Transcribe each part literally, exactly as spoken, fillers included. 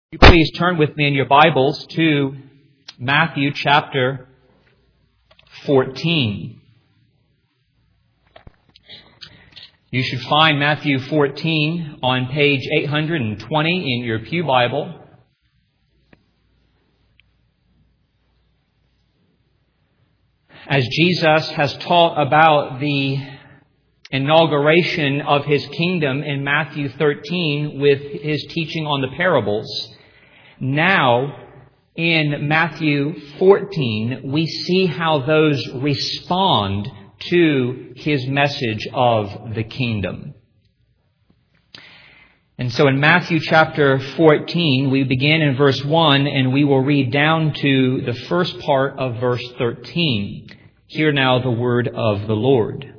You please turn with me in your Bibles to Matthew chapter fourteen. You should find Matthew fourteen on page eight hundred twenty in your pew Bible. As Jesus has taught about the inauguration of His kingdom in Matthew thirteen with His teaching on the parables, now, in Matthew fourteen, we see how those respond to His message of the kingdom. And so in Matthew chapter fourteen, we begin in verse one and we will read down to the first part of verse thirteen. Hear now the word of the Lord.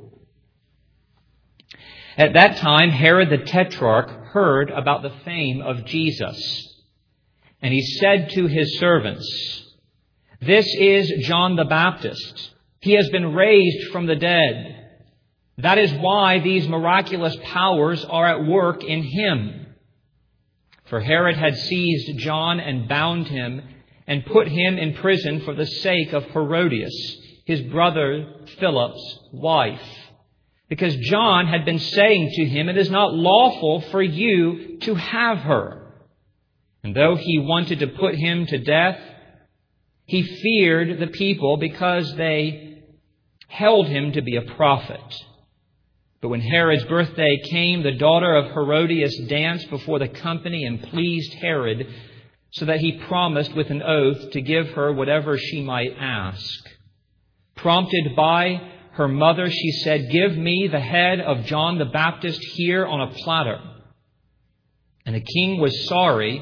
At that time, Herod the Tetrarch heard about the fame of Jesus. And he said to his servants, "This is John the Baptist. He has been raised from the dead. That is why these miraculous powers are at work in him." For Herod had seized John and bound him and put him in prison for the sake of Herodias, his brother Philip's wife, because John had been saying to him, "It is not lawful for you to have her." And though he wanted to put him to death, he feared the people because they held him to be a prophet. But when Herod's birthday came, the daughter of Herodias danced before the company and pleased Herod, so that he promised with an oath to give her whatever she might ask. Prompted by her mother, she said, "Give me the head of John the Baptist here on a platter." And the king was sorry,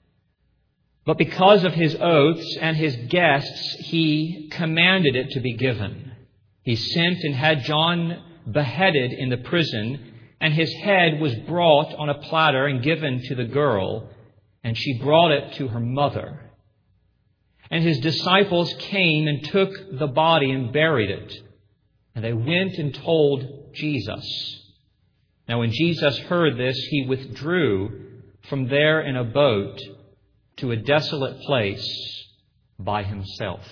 but because of his oaths and his guests, he commanded it to be given. He sent and had John beheaded in the prison, and his head was brought on a platter and given to the girl, and she brought it to her mother. And his disciples came and took the body and buried it. And they went and told Jesus. Now when Jesus heard this, he withdrew from there in a boat to a desolate place by himself.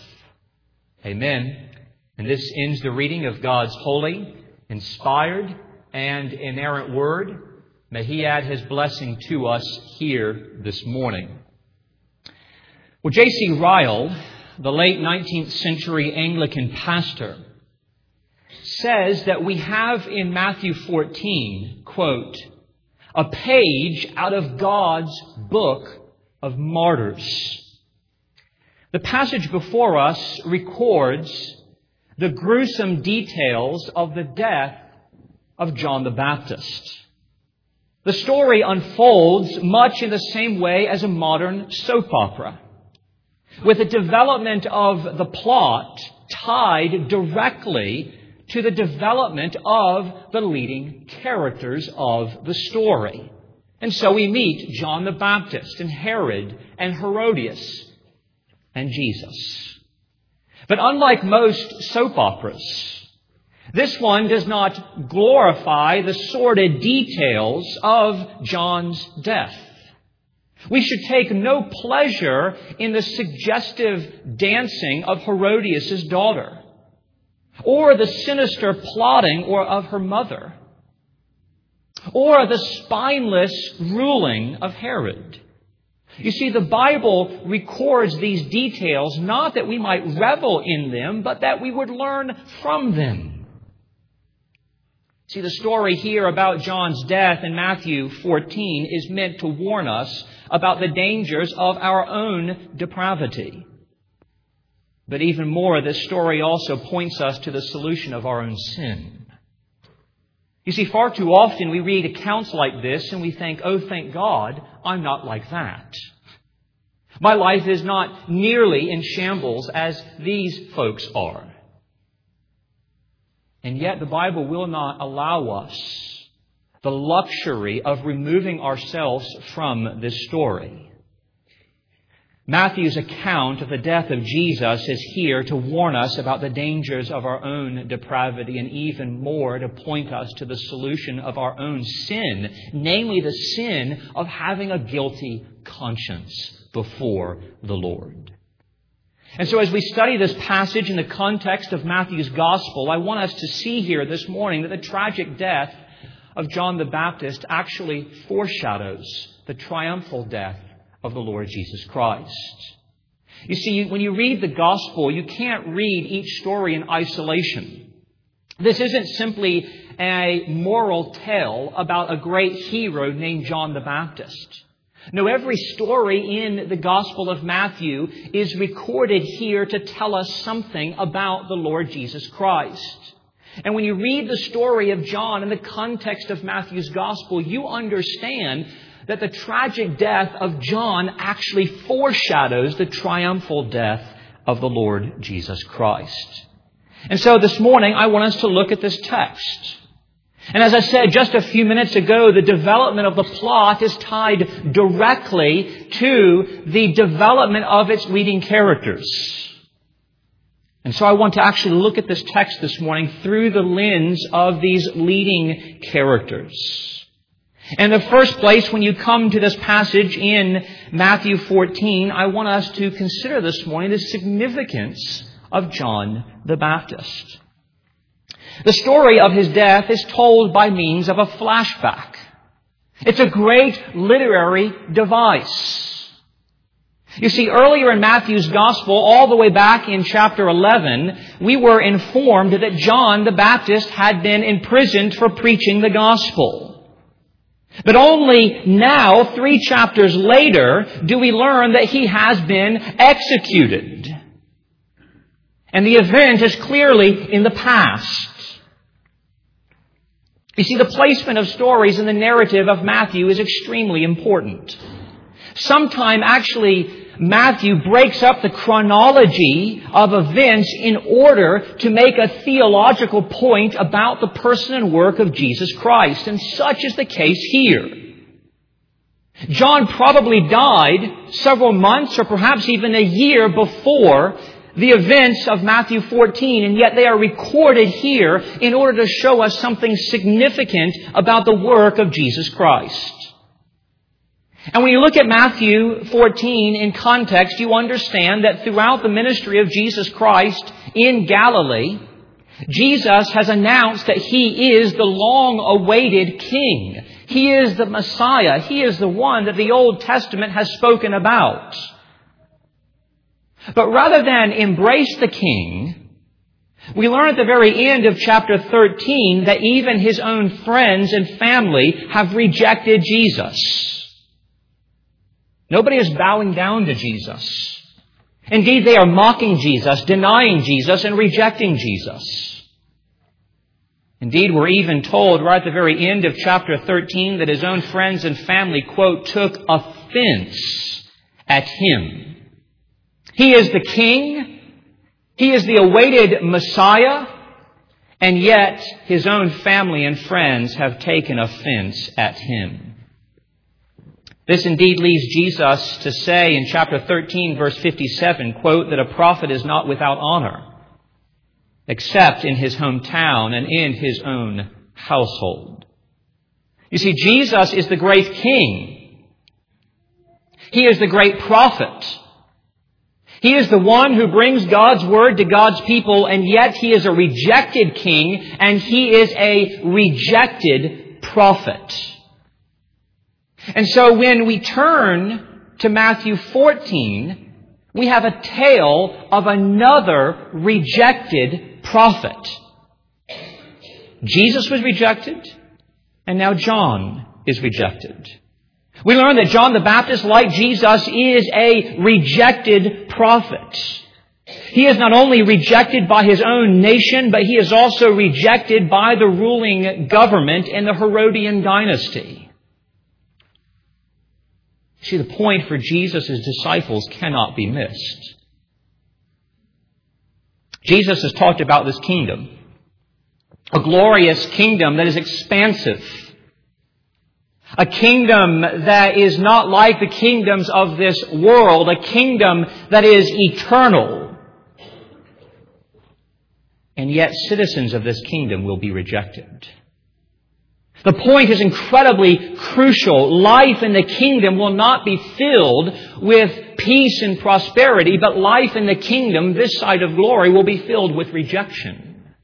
Amen. And this ends the reading of God's holy, inspired, and inerrant word. May He add His blessing to us here this morning. Well, J C Ryle, the late nineteenth century Anglican pastor, says that we have in Matthew fourteen, quote, "a page out of God's book of martyrs." The passage before us records the gruesome details of the death of John the Baptist. The story unfolds much in the same way as a modern soap opera, with the development of the plot tied directly to the development of the leading characters of the story. And so we meet John the Baptist and Herod and Herodias and Jesus. But unlike most soap operas, this one does not glorify the sordid details of John's death. We should take no pleasure in the suggestive dancing of Herodias' daughter, or the sinister plotting or of her mother, or the spineless ruling of Herod. You see, the Bible records these details not that we might revel in them, but that we would learn from them. See, the story here about John's death in Matthew fourteen is meant to warn us about the dangers of our own depravity. But even more, this story also points us to the solution of our own sin. You see, far too often we read accounts like this and we think, "Oh, thank God, I'm not like that. My life is not nearly in shambles as these folks are." And yet the Bible will not allow us the luxury of removing ourselves from this story. Matthew's account of the death of Jesus is here to warn us about the dangers of our own depravity and even more to point us to the solution of our own sin, namely the sin of having a guilty conscience before the Lord. And so as we study this passage in the context of Matthew's Gospel, I want us to see here this morning that the tragic death of John the Baptist actually foreshadows the triumphal death of the Lord Jesus Christ. You see, when you read the Gospel, you can't read each story in isolation. This isn't simply a moral tale about a great hero named John the Baptist. No, every story in the Gospel of Matthew is recorded here to tell us something about the Lord Jesus Christ. And when you read the story of John in the context of Matthew's Gospel, you understand that the tragic death of John actually foreshadows the triumphal death of the Lord Jesus Christ. And so this morning, I want us to look at this text. And as I said just a few minutes ago, the development of the plot is tied directly to the development of its leading characters. And so I want to actually look at this text this morning through the lens of these leading characters. In the first place, when you come to this passage in Matthew fourteen, I want us to consider this morning the significance of John the Baptist. The story of his death is told by means of a flashback. It's a great literary device. You see, earlier in Matthew's Gospel, all the way back in chapter eleven, we were informed that John the Baptist had been imprisoned for preaching the gospel. But only now, three chapters later, do we learn that he has been executed. And the event is clearly in the past. You see, the placement of stories in the narrative of Matthew is extremely important. Sometime, actually, Matthew breaks up the chronology of events in order to make a theological point about the person and work of Jesus Christ. And such is the case here. John probably died several months or perhaps even a year before the events of Matthew fourteen, and yet they are recorded here in order to show us something significant about the work of Jesus Christ. And when you look at Matthew fourteen in context, you understand that throughout the ministry of Jesus Christ in Galilee, Jesus has announced that He is the long-awaited King. He is the Messiah. He is the one that the Old Testament has spoken about. But rather than embrace the King, we learn at the very end of chapter thirteen that even His own friends and family have rejected Jesus. Nobody is bowing down to Jesus. Indeed, they are mocking Jesus, denying Jesus, and rejecting Jesus. Indeed, we're even told right at the very end of chapter thirteen that His own friends and family, quote, took offense at Him. He is the King. He is the awaited Messiah. And yet, His own family and friends have taken offense at Him. This indeed leads Jesus to say in chapter thirteen, verse fifty-seven, quote, that a prophet is not without honor, except in his hometown and in his own household. You see, Jesus is the great King. He is the great prophet. He is the one who brings God's word to God's people, and yet He is a rejected King, and He is a rejected prophet. And so when we turn to Matthew fourteen, we have a tale of another rejected prophet. Jesus was rejected, and now John is rejected. We learn that John the Baptist, like Jesus, is a rejected prophet. He is not only rejected by his own nation, but he is also rejected by the ruling government in the Herodian dynasty. See, the point for Jesus' disciples cannot be missed. Jesus has talked about this kingdom, a glorious kingdom that is expansive, A kingdom that is not like the kingdoms of this world, a kingdom that is eternal. And yet citizens of this kingdom will be rejected. The point is incredibly crucial. Life in the kingdom will not be filled with peace and prosperity, but life in the kingdom, this side of glory, will be filled with rejection.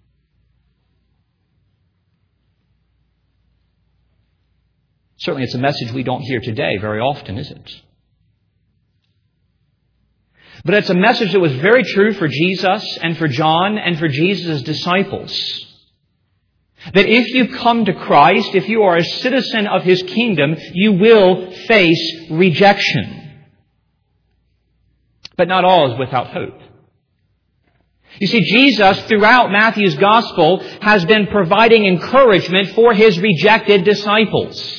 Certainly it's a message we don't hear today very often, is it? But it's a message that was very true for Jesus and for John and for Jesus' disciples. That if you come to Christ, if you are a citizen of His kingdom, you will face rejection. But not all is without hope. You see, Jesus, throughout Matthew's Gospel, has been providing encouragement for His rejected disciples.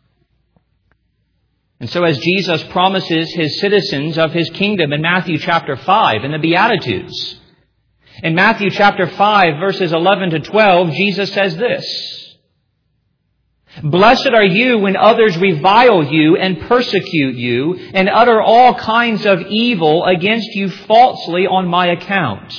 And so as Jesus promises His citizens of His kingdom in Matthew chapter five, in the Beatitudes, in Matthew chapter five, verses eleven to twelve, Jesus says this: "Blessed are you when others revile you and persecute you and utter all kinds of evil against you falsely on my account.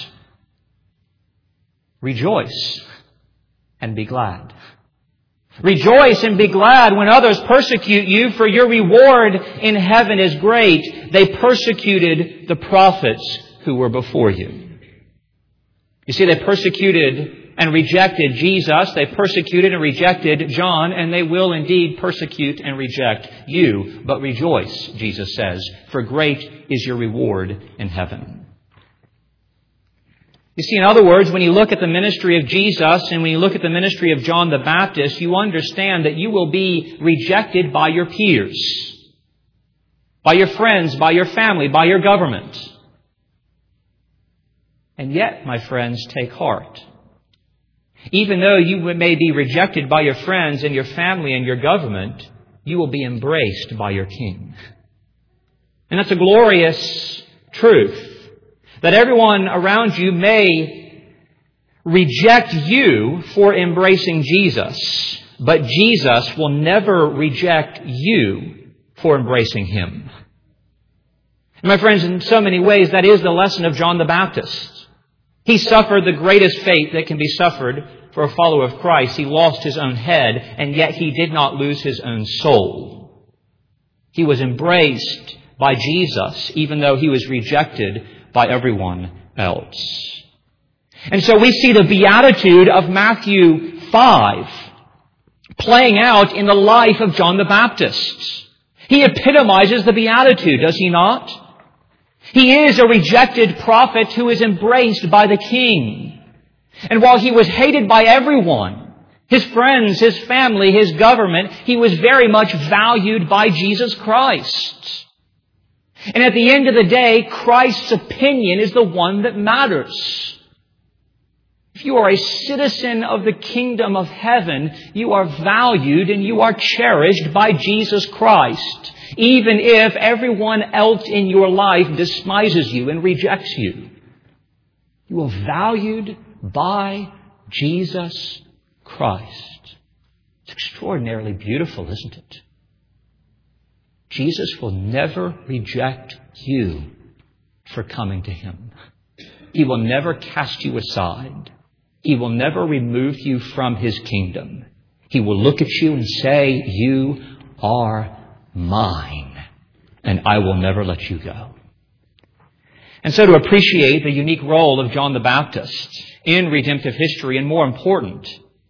Rejoice and be glad. Rejoice and be glad when others persecute you, for your reward in heaven is great. They persecuted the prophets who were before you." You see, they persecuted and rejected Jesus. They persecuted and rejected John, and they will indeed persecute and reject you. But rejoice, Jesus says, for great is your reward in heaven. You see, in other words, when you look at the ministry of Jesus and when you look at the ministry of John the Baptist, you understand that you will be rejected by your peers, by your friends, by your family, by your government. And yet, my friends, take heart. Even though you may be rejected by your friends and your family and your government, you will be embraced by your King. And that's a glorious truth. That everyone around you may reject you for embracing Jesus, but Jesus will never reject you for embracing Him. And my friends, in so many ways, that is the lesson of John the Baptist. He suffered the greatest fate that can be suffered for a follower of Christ. He lost his own head, and yet he did not lose his own soul. He was embraced by Jesus, even though he was rejected by everyone else. And so we see the beatitude of Matthew five playing out in the life of John the Baptist. He epitomizes the beatitude, does he not? He is a rejected prophet who is embraced by the King. And while he was hated by everyone, his friends, his family, his government, he was very much valued by Jesus Christ. And at the end of the day, Christ's opinion is the one that matters. If you are a citizen of the kingdom of heaven, you are valued and you are cherished by Jesus Christ, even if everyone else in your life despises you and rejects you. You are valued by Jesus Christ. It's extraordinarily beautiful, isn't it? Jesus will never reject you for coming to Him. He will never cast you aside. He will never remove you from His kingdom. He will look at you and say, "You are mine, and I will never let you go." And so to appreciate the unique role of John the Baptist in redemptive history, and more important,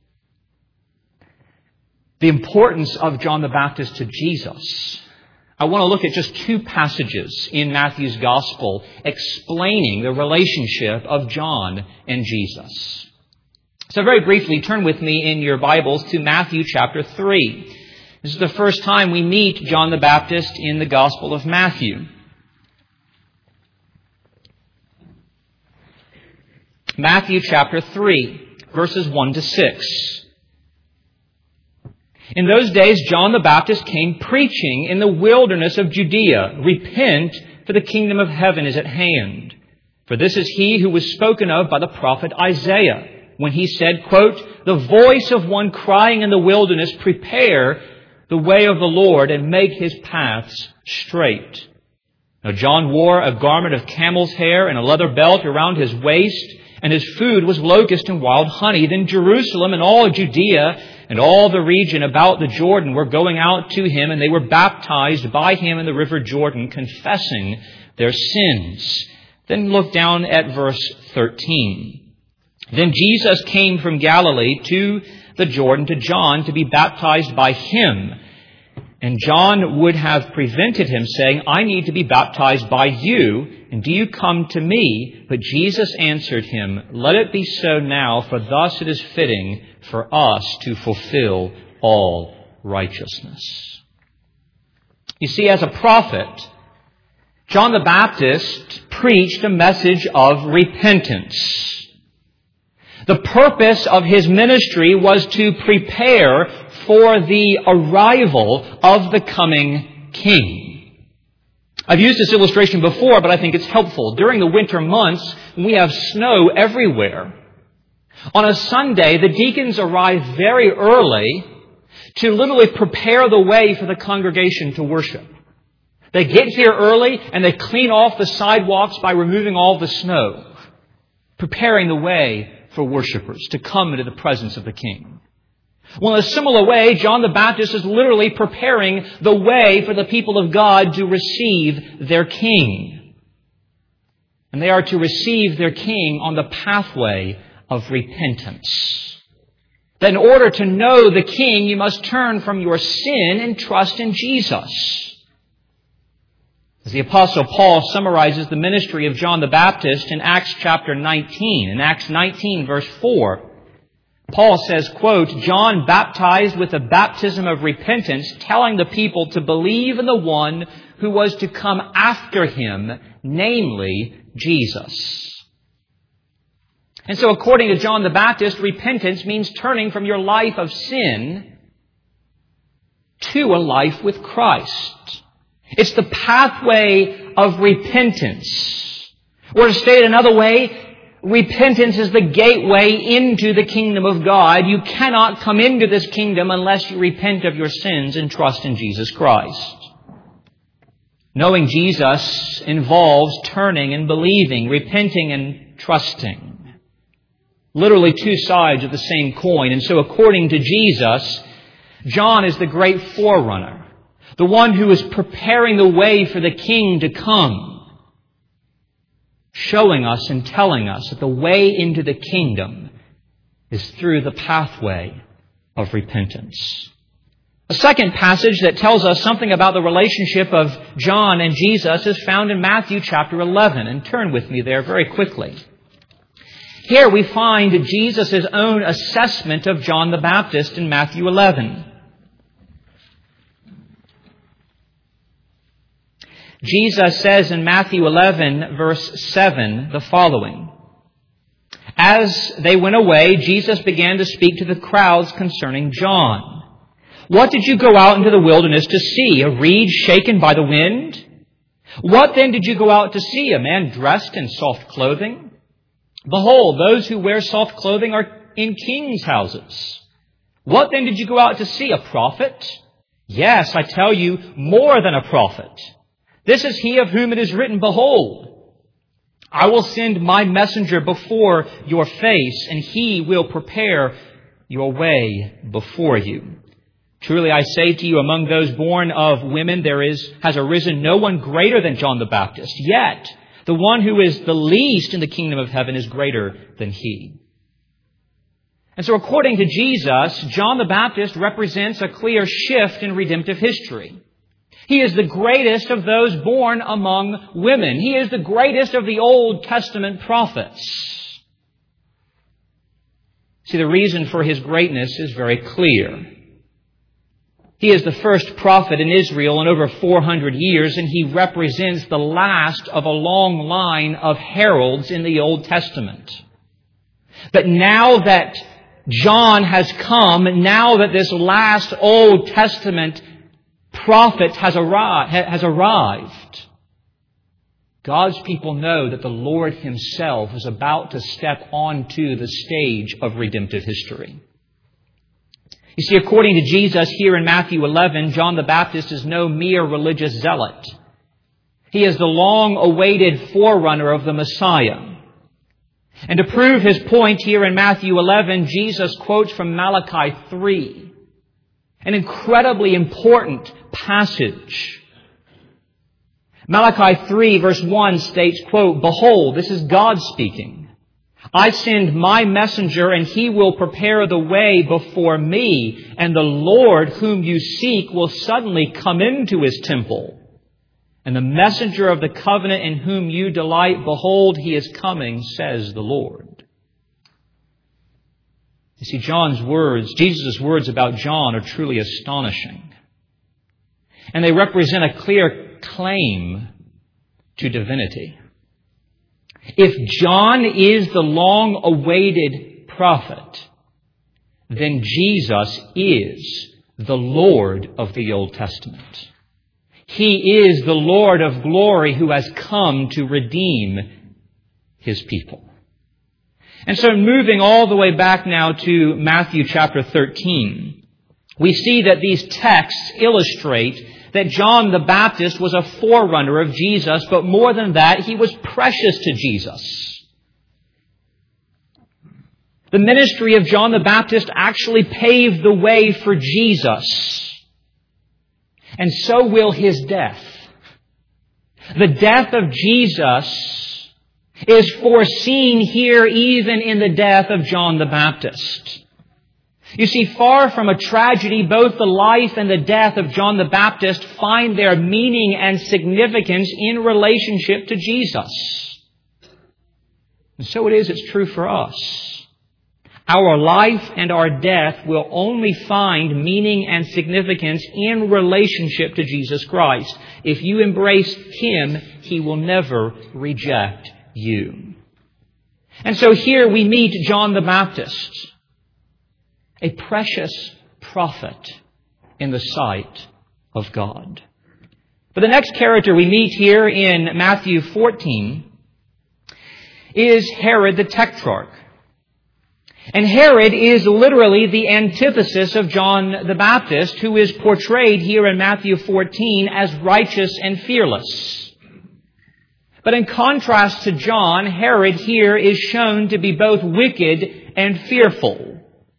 the importance of John the Baptist to Jesus, I want to look at just two passages in Matthew's Gospel explaining the relationship of John and Jesus. So very briefly, turn with me in your Bibles to Matthew chapter three. This is the first time we meet John the Baptist in the Gospel of Matthew. Matthew chapter three, verses one to six. In those days, John the Baptist came preaching in the wilderness of Judea, "Repent, for the kingdom of heaven is at hand. For this is he who was spoken of by the prophet Isaiah, when he said, quote, 'The voice of one crying in the wilderness, prepare the way of the Lord and make His paths straight. Now John wore a garment of camel's hair and a leather belt around his waist, and his food was locust and wild honey. Then Jerusalem and all Judea and all the region about the Jordan were going out to him, and they were baptized by him in the river Jordan, confessing their sins. Then look down at verse thirteen. Then Jesus came from Galilee to the Jordan to John to be baptized by him. And John would have prevented him, saying, I need to be baptized by you, and do you come to me? But Jesus answered him, Let it be so now, for thus it is fitting for us to fulfill all righteousness. You see, as a prophet, John the Baptist preached a message of repentance. The purpose of his ministry was to prepare for the arrival of the coming King. I've used this illustration before, but I think it's helpful. During the winter months, when we have snow everywhere, on a Sunday, the deacons arrive very early to literally prepare the way for the congregation to worship. They get here early and they clean off the sidewalks by removing all the snow, preparing the way for worshipers to come into the presence of the King. Well, in a similar way, John the Baptist is literally preparing the way for the people of God to receive their King. And they are to receive their King on the pathway of repentance. That in order to know the King, you must turn from your sin and trust in Jesus. As the Apostle Paul summarizes the ministry of John the Baptist in Acts chapter nineteen, in Acts nineteen verse four, Paul says, quote, John baptized with a baptism of repentance, telling the people to believe in the one who was to come after him, namely Jesus. And so according to John the Baptist, repentance means turning from your life of sin to a life with Christ. It's the pathway of repentance. Or to state it another way, repentance is the gateway into the kingdom of God. You cannot come into this kingdom unless you repent of your sins and trust in Jesus Christ. Knowing Jesus involves turning and believing, repenting and trusting. Literally two sides of the same coin. And so according to Jesus, John is the great forerunner. The one who is preparing the way for the King to come, showing us and telling us that the way into the kingdom is through the pathway of repentance. A second passage that tells us something about the relationship of John and Jesus is found in Matthew chapter eleven. And turn with me there very quickly. Here we find Jesus' own assessment of John the Baptist in Matthew eleven. Jesus says in Matthew eleven, verse seven, the following. As they went away, Jesus began to speak to the crowds concerning John. What did you go out into the wilderness to see? A reed shaken by the wind? What then did you go out to see? A man dressed in soft clothing? Behold, those who wear soft clothing are in kings' houses. What then did you go out to see? A prophet? Yes, I tell you, more than a prophet. This is he of whom it is written, Behold, I will send my messenger before your face, and he will prepare your way before you. Truly I say to you, among those born of women there is has arisen no one greater than John the Baptist. Yet the one who is the least in the kingdom of heaven is greater than he. And so according to Jesus, John the Baptist represents a clear shift in redemptive history. He is the greatest of those born among women. He is the greatest of the Old Testament prophets. See, the reason for his greatness is very clear. He is the first prophet in Israel in over four hundred years, and he represents the last of a long line of heralds in the Old Testament. But now that John has come, now that this last Old Testament prophet has arrived, has arrived, God's people know that the Lord himself is about to step onto the stage of redemptive history. You see, according to Jesus here in Matthew eleven, John the Baptist is no mere religious zealot. He is the long-awaited forerunner of the Messiah. And to prove his point here in Matthew eleven, Jesus quotes from Malachi three, an incredibly important passage. Malachi three verse one states, quote, "Behold," this is God speaking, "I send my messenger, and he will prepare the way before me, and the Lord whom you seek will suddenly come into his temple. And the messenger of the covenant in whom you delight, behold, he is coming, says the Lord." You see, John's words, Jesus' words about John are truly astonishing. And they represent a clear claim to divinity. If John is the long-awaited prophet, then Jesus is the Lord of the Old Testament. He is the Lord of glory who has come to redeem his people. And so moving all the way back now to Matthew chapter thirteen, we see that these texts illustrate that John the Baptist was a forerunner of Jesus, but more than that, he was precious to Jesus. The ministry of John the Baptist actually paved the way for Jesus. And so will his death. The death of Jesus is foreseen here even in the death of John the Baptist. You see, far from a tragedy, both the life and the death of John the Baptist find their meaning and significance in relationship to Jesus. And so it is, it's true for us. Our life and our death will only find meaning and significance in relationship to Jesus Christ. If you embrace Him, He will never reject you. And so here we meet John the Baptist, a precious prophet in the sight of God. But the next character we meet here in Matthew fourteen is Herod the Tetrarch. And Herod is literally the antithesis of John the Baptist, who is portrayed here in Matthew fourteen as righteous and fearless. But in contrast to John, Herod here is shown to be both wicked and fearful.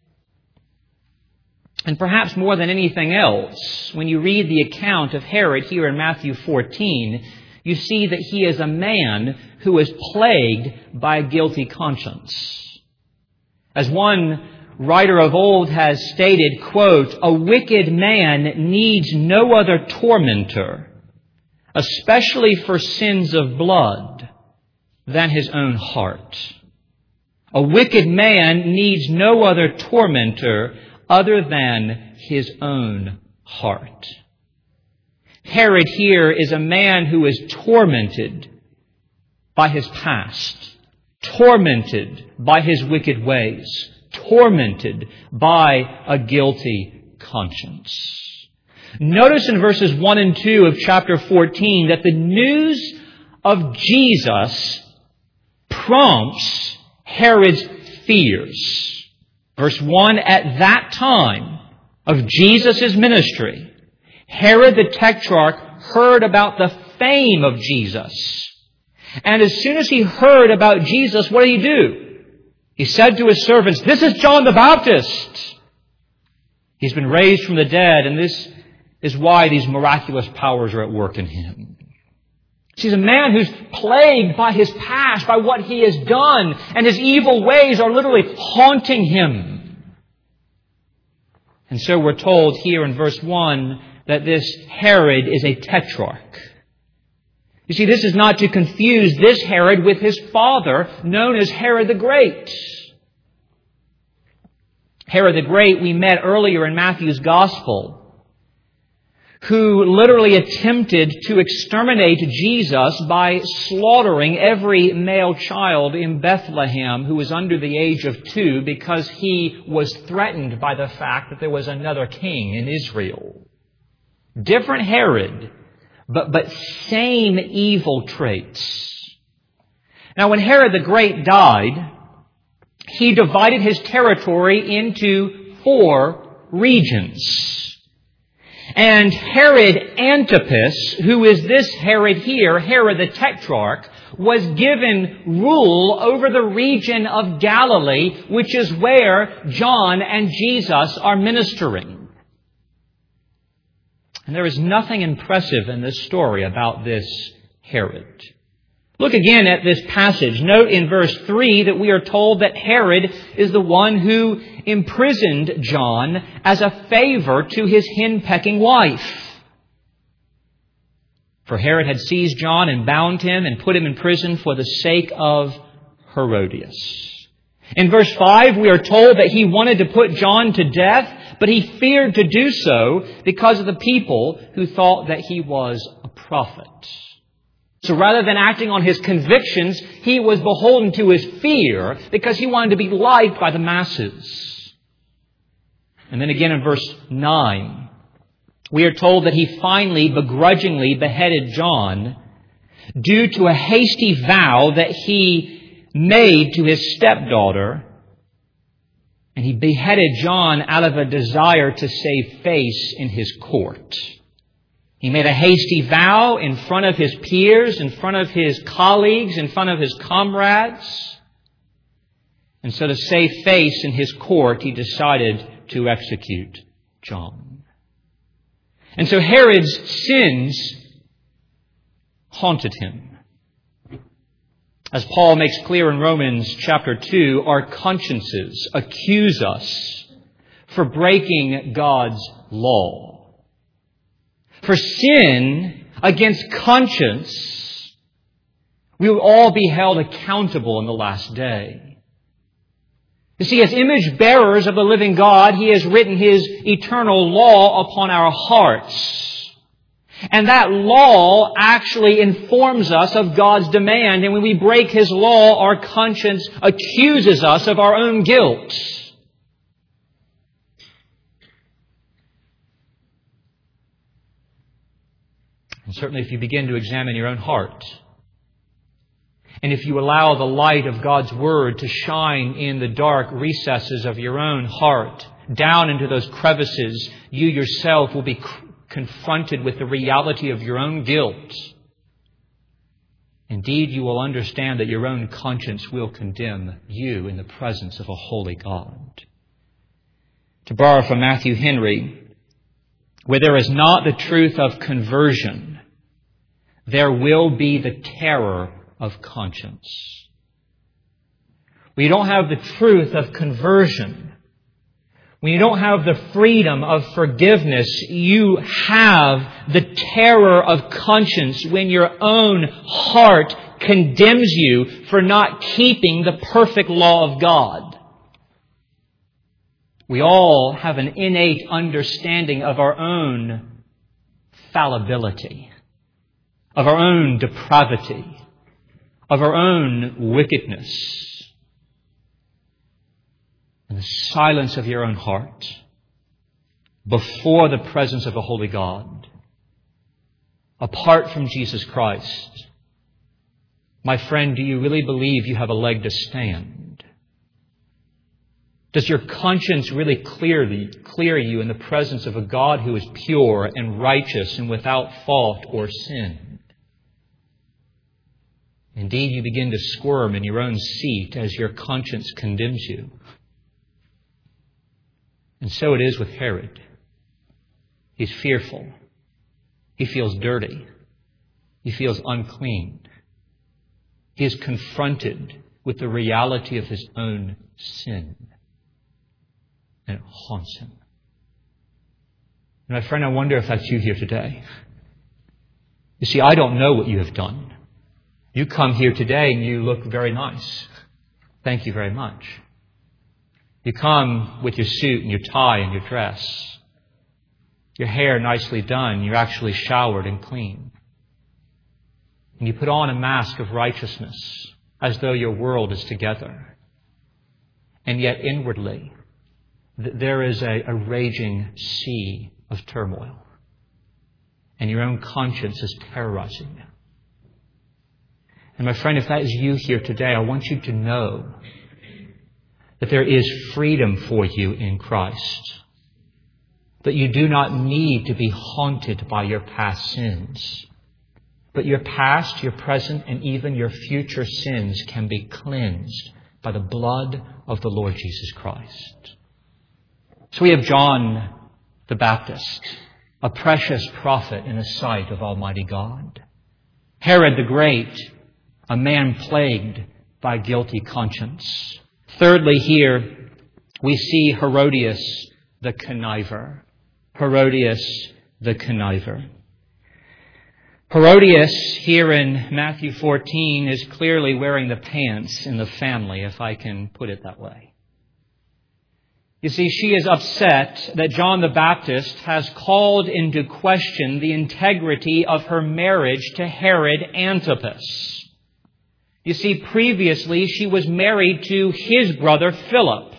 And perhaps more than anything else, when you read the account of Herod here in Matthew fourteen, you see that he is a man who is plagued by a guilty conscience. As one writer of old has stated, quote, "A wicked man needs no other tormentor, especially for sins of blood, than his own heart." A wicked man needs no other tormentor other than his own heart. Herod here is a man who is tormented by his past, tormented by his wicked ways, tormented by a guilty conscience. Notice in verses one and two of chapter fourteen that the news of Jesus prompts Herod's fears. Verse one, at that time of Jesus' ministry, Herod the Tetrarch heard about the fame of Jesus. And as soon as he heard about Jesus, what did he do? He said to his servants, "This is John the Baptist. He's been raised from the dead, and this is why these miraculous powers are at work in him." He's a man who's plagued by his past, by what he has done, and his evil ways are literally haunting him. And so we're told here in verse one that this Herod is a tetrarch. You see, this is not to confuse this Herod with his father, known as Herod the Great. Herod the Great, we met earlier in Matthew's Gospel, who literally attempted to exterminate Jesus by slaughtering every male child in Bethlehem who was under the age of two because he was threatened by the fact that there was another king in Israel. Different Herod, but, but same evil traits. Now, when Herod the Great died, he divided his territory into four regions. And Herod Antipas, who is this Herod here, Herod the Tetrarch, was given rule over the region of Galilee, which is where John and Jesus are ministering. And there is nothing impressive in this story about this Herod. Look again at this passage. Note in verse three that we are told that Herod is the one who imprisoned John as a favor to his hen-pecking wife. For Herod had seized John and bound him and put him in prison for the sake of Herodias. In verse five, we are told that he wanted to put John to death, but he feared to do so because of the people who thought that he was a prophet. So rather than acting on his convictions, he was beholden to his fear because he wanted to be liked by the masses. And then again in verse nine, we are told that he finally begrudgingly beheaded John due to a hasty vow that he made to his stepdaughter. And he beheaded John out of a desire to save face in his court. He made a hasty vow in front of his peers, in front of his colleagues, in front of his comrades. And so to save face in his court, he decided to execute John. And so Herod's sins haunted him. As Paul makes clear in Romans chapter two, our consciences accuse us for breaking God's law. For sin against conscience, we will all be held accountable in the last day. You see, as image bearers of the living God, He has written His eternal law upon our hearts. And that law actually informs us of God's demand. And when we break His law, our conscience accuses us of our own guilt. And certainly if you begin to examine your own heart, and if you allow the light of God's Word to shine in the dark recesses of your own heart, down into those crevices, you yourself will be confronted with the reality of your own guilt. Indeed, you will understand that your own conscience will condemn you in the presence of a holy God. To borrow from Matthew Henry, where there is not the truth of conversion, there will be the terror of conscience. When you don't have the truth of conversion, when you don't have the freedom of forgiveness, you have the terror of conscience when your own heart condemns you for not keeping the perfect law of God. We all have an innate understanding of our own fallibility, of our own depravity, of our own wickedness. In the silence of your own heart, before the presence of a holy God, apart from Jesus Christ, my friend, do you really believe you have a leg to stand? Does your conscience really clear, the, clear you in the presence of a God who is pure and righteous and without fault or sin? Indeed, you begin to squirm in your own seat as your conscience condemns you. And so it is with Herod. He's fearful. He feels dirty. He feels unclean. He is confronted with the reality of his own sin. And it haunts him. And my friend, I wonder if that's you here today. You see, I don't know what you have done. You come here today and you look very nice. Thank you very much. You come with your suit and your tie and your dress. Your hair nicely done. You're actually showered and clean. And you put on a mask of righteousness as though your world is together. And yet inwardly, th- there is a, a raging sea of turmoil. And your own conscience is terrorizing you. And my friend, if that is you here today, I want you to know that there is freedom for you in Christ. But you do not need to be haunted by your past sins. But your past, your present, and even your future sins can be cleansed by the blood of the Lord Jesus Christ. So we have John the Baptist, a precious prophet in the sight of Almighty God. Herod the Great, a man plagued by guilty conscience. Thirdly, here we see Herodias the conniver. Herodias the conniver. Herodias, here in Matthew fourteen, is clearly wearing the pants in the family, if I can put it that way. You see, she is upset that John the Baptist has called into question the integrity of her marriage to Herod Antipas. You see, previously she was married to his brother Philip.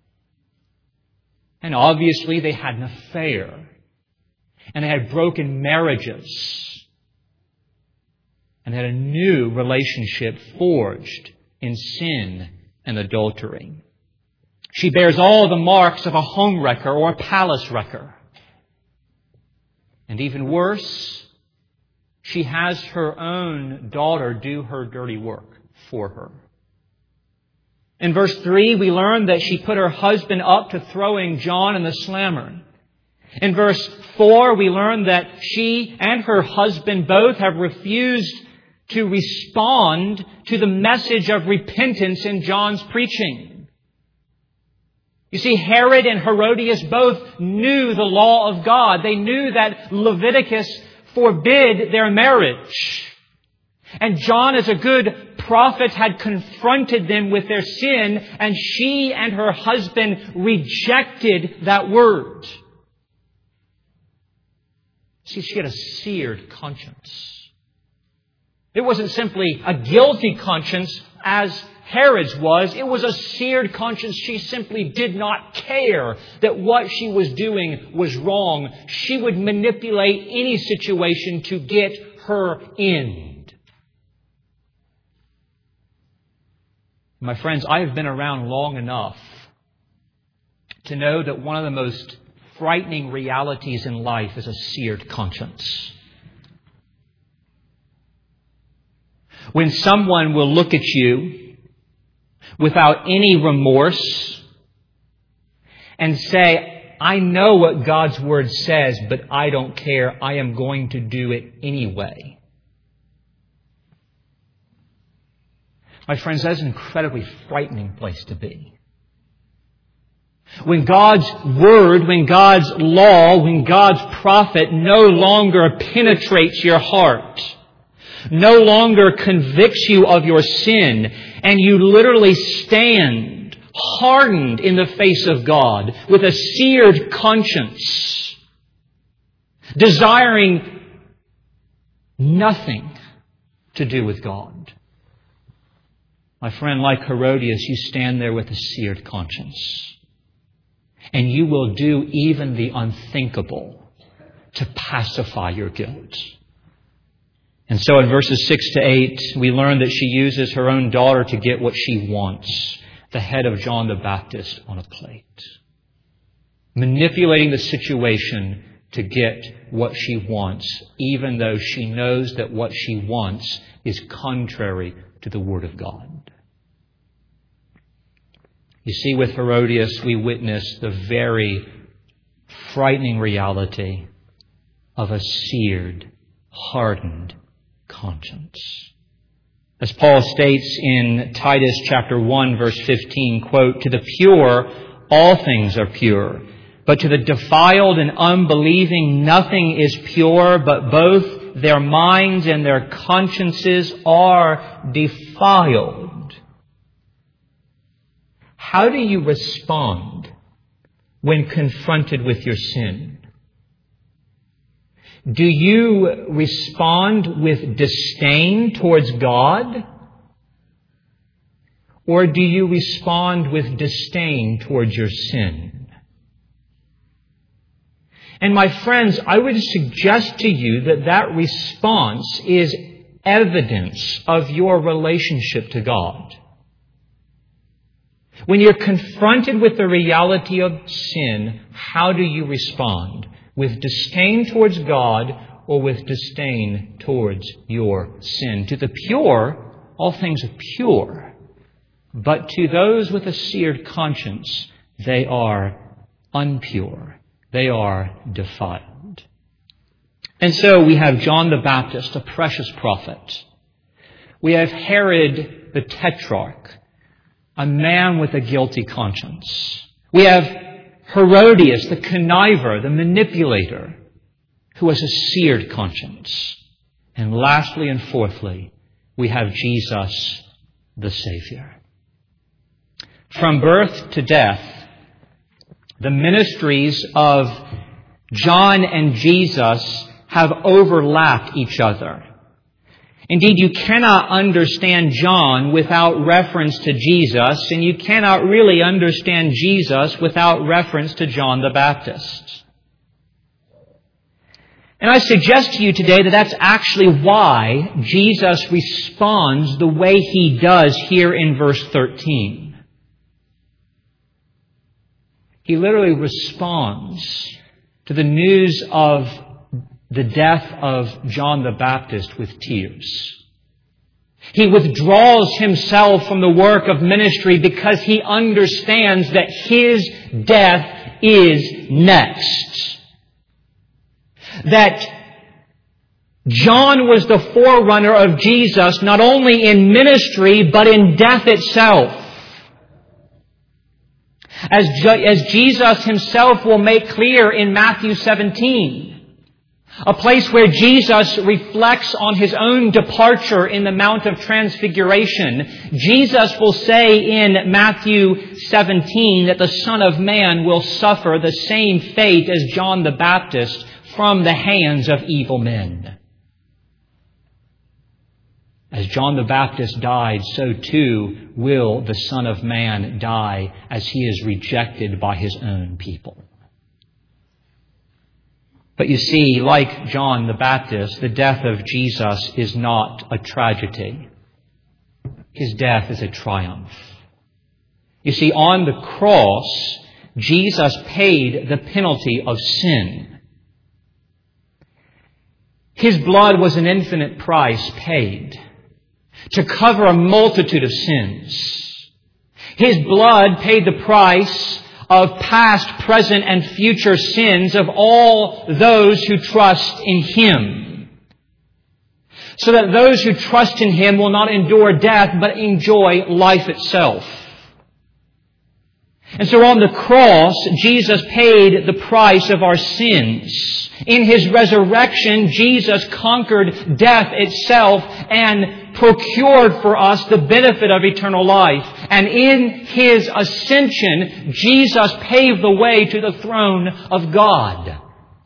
And obviously they had an affair. And they had broken marriages. And had a new relationship forged in sin and adultery. She bears all the marks of a homewrecker or a palace wrecker. And even worse, she has her own daughter do her dirty work for her. In verse three, we learn that she put her husband up to throwing John in the slammer. In verse four, we learn that she and her husband both have refused to respond to the message of repentance in John's preaching. You see, Herod and Herodias both knew the law of God. They knew that Leviticus forbid their marriage. And John, as a good prophet, had confronted them with their sin, and she and her husband rejected that word. See, she had a seared conscience. It wasn't simply a guilty conscience as Herod's was. It was a seared conscience. She simply did not care that what she was doing was wrong. She would manipulate any situation to get her end. My friends, I have been around long enough to know that one of the most frightening realities in life is a seared conscience. When someone will look at you without any remorse and say, I know what God's Word says, but I don't care. I am going to do it anyway. My friends, that is an incredibly frightening place to be. When God's Word, when God's law, when God's prophet no longer penetrates your heart, no longer convicts you of your sin, and you literally stand hardened in the face of God with a seared conscience, desiring nothing to do with God. My friend, like Herodias, you stand there with a seared conscience, and you will do even the unthinkable to pacify your guilt. And so in verses six to eight, we learn that she uses her own daughter to get what she wants, the head of John the Baptist on a plate. Manipulating the situation to get what she wants, even though she knows that what she wants is contrary to the Word of God. You see, with Herodias, we witness the very frightening reality of a seared, hardened conscience. As Paul states in Titus chapter one, verse fifteen, quote, "To the pure, all things are pure, but to the defiled and unbelieving, nothing is pure, but both their minds and their consciences are defiled." How do you respond when confronted with your sin? Do you respond with disdain towards God? Or do you respond with disdain towards your sin? And my friends, I would suggest to you that that response is evidence of your relationship to God. When you're confronted with the reality of sin, how do you respond? With disdain towards God or with disdain towards your sin? To the pure, all things are pure. But to those with a seared conscience, they are unpure. They are defiled. And so we have John the Baptist, a precious prophet. We have Herod the Tetrarch, a man with a guilty conscience. We have Herodias, the conniver, the manipulator, who has a seared conscience. And lastly and fourthly, we have Jesus, the Savior. From birth to death, the ministries of John and Jesus have overlapped each other. Indeed, you cannot understand John without reference to Jesus, and you cannot really understand Jesus without reference to John the Baptist. And I suggest to you today that that's actually why Jesus responds the way He does here in verse thirteen. He literally responds to the news of the death of John the Baptist with tears. He withdraws Himself from the work of ministry because He understands that His death is next. That John was the forerunner of Jesus not only in ministry but in death itself. As, as Jesus Himself will make clear in Matthew seventeen. A place where Jesus reflects on His own departure in the Mount of Transfiguration. Jesus will say in Matthew seventeen that the Son of Man will suffer the same fate as John the Baptist from the hands of evil men. As John the Baptist died, so too will the Son of Man die as He is rejected by His own people. But you see, like John the Baptist, the death of Jesus is not a tragedy. His death is a triumph. You see, on the cross, Jesus paid the penalty of sin. His blood was an infinite price paid to cover a multitude of sins. His blood paid the price of past, present, and future sins of all those who trust in Him. So that those who trust in Him will not endure death, but enjoy life itself. And so on the cross, Jesus paid the price of our sins. In His resurrection, Jesus conquered death itself and procured for us the benefit of eternal life. And in His ascension, Jesus paved the way to the throne of God,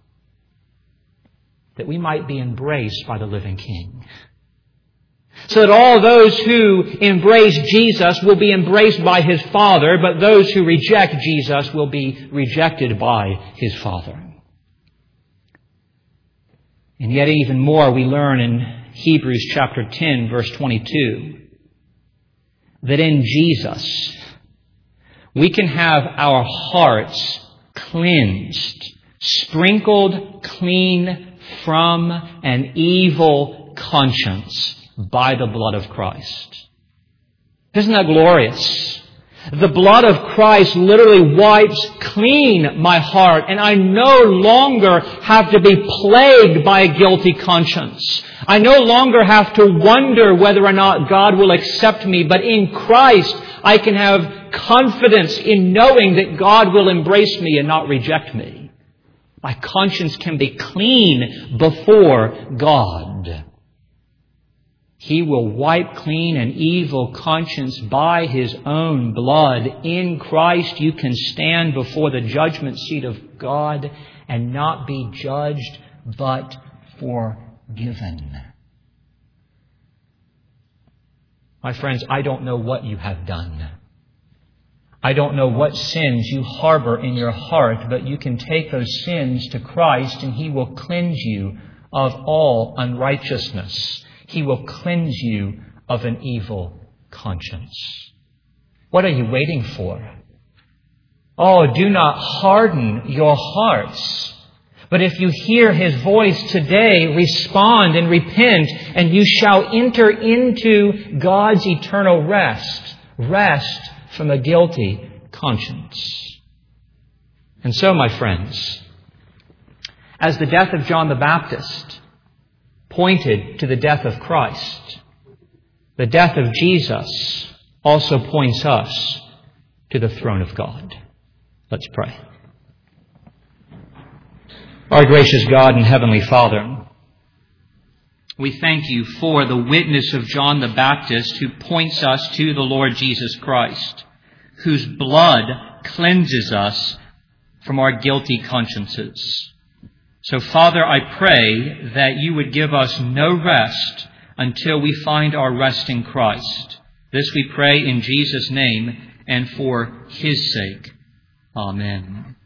that we might be embraced by the living King. So that all those who embrace Jesus will be embraced by His Father, but those who reject Jesus will be rejected by His Father. And yet even more we learn in Hebrews chapter ten, verse twenty-two, that in Jesus we can have our hearts cleansed, sprinkled clean from an evil conscience by the blood of Christ. Isn't that glorious? The blood of Christ literally wipes clean my heart, and I no longer have to be plagued by a guilty conscience. I no longer have to wonder whether or not God will accept me, but in Christ I can have confidence in knowing that God will embrace me and not reject me. My conscience can be clean before God. He will wipe clean an evil conscience by His own blood. In Christ you can stand before the judgment seat of God and not be judged, but forgiven. My friends, I don't know what you have done. I don't know what sins you harbor in your heart, but you can take those sins to Christ and He will cleanse you of all unrighteousness. He will cleanse you of an evil conscience. What are you waiting for? Oh, do not harden your hearts. But if you hear His voice today, respond and repent, and you shall enter into God's eternal rest. Rest from a guilty conscience. And so, my friends, as the death of John the Baptist pointed to the death of Christ, the death of Jesus also points us to the throne of God. Let's pray. Our gracious God and Heavenly Father, we thank You for the witness of John the Baptist who points us to the Lord Jesus Christ, whose blood cleanses us from our guilty consciences. So, Father, I pray that You would give us no rest until we find our rest in Christ. This we pray in Jesus' name and for His sake. Amen.